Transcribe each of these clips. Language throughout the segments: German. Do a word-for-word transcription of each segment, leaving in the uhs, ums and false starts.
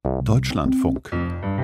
Deutschlandfunk.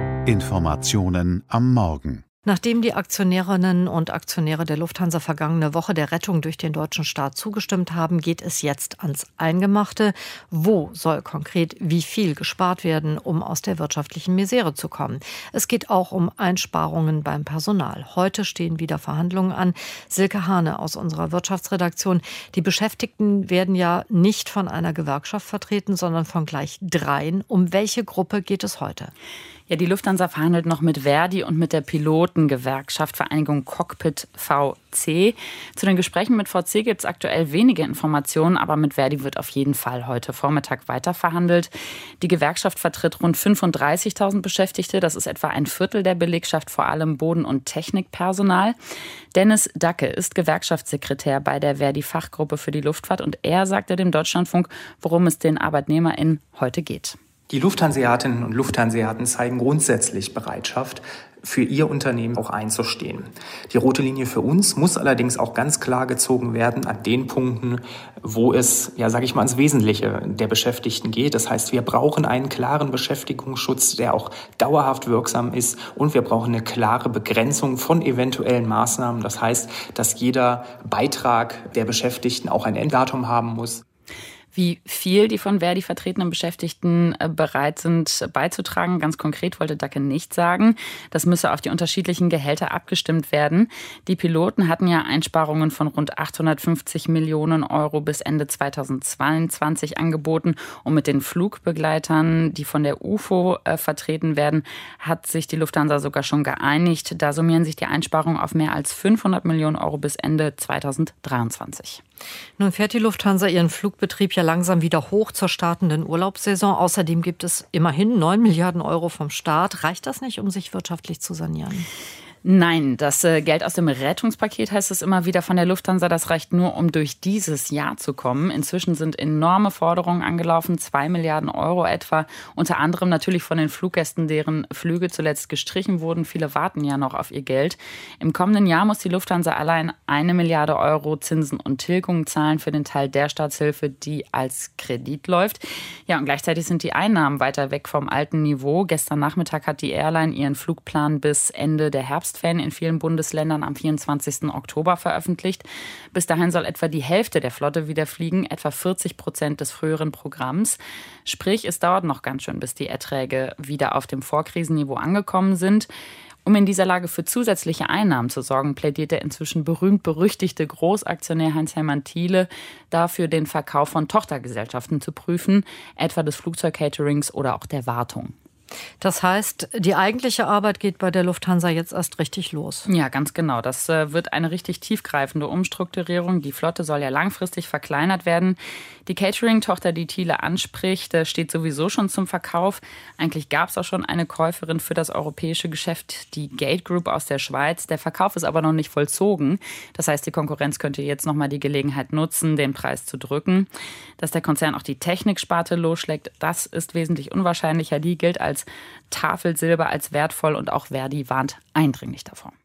Informationen am Morgen. Nachdem die Aktionärinnen und Aktionäre der Lufthansa vergangene Woche der Rettung durch den deutschen Staat zugestimmt haben, geht es jetzt ans Eingemachte. Wo soll konkret wie viel gespart werden, um aus der wirtschaftlichen Misere zu kommen? Es geht auch um Einsparungen beim Personal. Heute stehen wieder Verhandlungen an. Silke Hane aus unserer Wirtschaftsredaktion. Die Beschäftigten werden ja nicht von einer Gewerkschaft vertreten, sondern von gleich dreien. Um welche Gruppe geht es heute? Ja, die Lufthansa verhandelt noch mit Verdi und mit der Pilotengewerkschaft Vereinigung Cockpit V C. Zu den Gesprächen mit V C gibt es aktuell wenige Informationen, aber mit Verdi wird auf jeden Fall heute Vormittag weiter verhandelt. Die Gewerkschaft vertritt rund fünfunddreißigtausend Beschäftigte. Das ist etwa ein Viertel der Belegschaft, vor allem Boden- und Technikpersonal. Dennis Dacke ist Gewerkschaftssekretär bei der Verdi-Fachgruppe für die Luftfahrt und er sagte dem Deutschlandfunk, worum es den ArbeitnehmerInnen heute geht. Die Lufthanseatinnen und Lufthanseaten zeigen grundsätzlich Bereitschaft, für ihr Unternehmen auch einzustehen. Die rote Linie für uns muss allerdings auch ganz klar gezogen werden an den Punkten, wo es, ja, sage ich mal, ans Wesentliche der Beschäftigten geht. Das heißt, wir brauchen einen klaren Beschäftigungsschutz, der auch dauerhaft wirksam ist, und wir brauchen eine klare Begrenzung von eventuellen Maßnahmen. Das heißt, dass jeder Beitrag der Beschäftigten auch ein Enddatum haben muss. Wie viel die von Verdi vertretenen Beschäftigten bereit sind beizutragen, ganz konkret wollte Dacke nicht sagen. Das müsse auf die unterschiedlichen Gehälter abgestimmt werden. Die Piloten hatten ja Einsparungen von rund achthundertfünfzig Millionen Euro bis Ende zweitausendzweiundzwanzig angeboten. Und mit den Flugbegleitern, die von der U F O äh, vertreten werden, hat sich die Lufthansa sogar schon geeinigt. Da summieren sich die Einsparungen auf mehr als fünfhundert Millionen Euro bis Ende zweitausenddreiundzwanzig. Nun fährt die Lufthansa ihren Flugbetrieb ja langsam wieder hoch zur startenden Urlaubssaison. Außerdem gibt es immerhin neun Milliarden Euro vom Staat. Reicht das nicht, um sich wirtschaftlich zu sanieren? Nein, das äh, Geld aus dem Rettungspaket, heißt es immer wieder von der Lufthansa, das reicht nur, um durch dieses Jahr zu kommen. Inzwischen sind enorme Forderungen angelaufen, zwei Milliarden Euro etwa. Unter anderem natürlich von den Fluggästen, deren Flüge zuletzt gestrichen wurden. Viele warten ja noch auf ihr Geld. Im kommenden Jahr muss die Lufthansa allein eine Milliarde Euro Zinsen und Tilgungen zahlen für den Teil der Staatshilfe, die als Kredit läuft. Ja, und gleichzeitig sind die Einnahmen weiter weg vom alten Niveau. Gestern Nachmittag hat die Airline ihren Flugplan bis Ende der Herbst in vielen Bundesländern am vierundzwanzigsten Oktober veröffentlicht. Bis dahin soll etwa die Hälfte der Flotte wieder fliegen, etwa vierzig Prozent des früheren Programms. Sprich, es dauert noch ganz schön, bis die Erträge wieder auf dem Vorkrisenniveau angekommen sind. Um in dieser Lage für zusätzliche Einnahmen zu sorgen, plädiert der inzwischen berühmt-berüchtigte Großaktionär Heinz-Hermann Thiele dafür, den Verkauf von Tochtergesellschaften zu prüfen, etwa des Flugzeugcaterings oder auch der Wartung. Das heißt, die eigentliche Arbeit geht bei der Lufthansa jetzt erst richtig los. Ja, ganz genau. Das äh, wird eine richtig tiefgreifende Umstrukturierung. Die Flotte soll ja langfristig verkleinert werden. Die Catering-Tochter, die Thiele anspricht, äh, steht sowieso schon zum Verkauf. Eigentlich gab es auch schon eine Käuferin für das europäische Geschäft, die Gate Group aus der Schweiz. Der Verkauf ist aber noch nicht vollzogen. Das heißt, die Konkurrenz könnte jetzt nochmal die Gelegenheit nutzen, den Preis zu drücken. Dass der Konzern auch die Techniksparte losschlägt, das ist wesentlich unwahrscheinlicher. Die gilt als Tafelsilber, als wertvoll, und auch Verdi warnt eindringlich davor.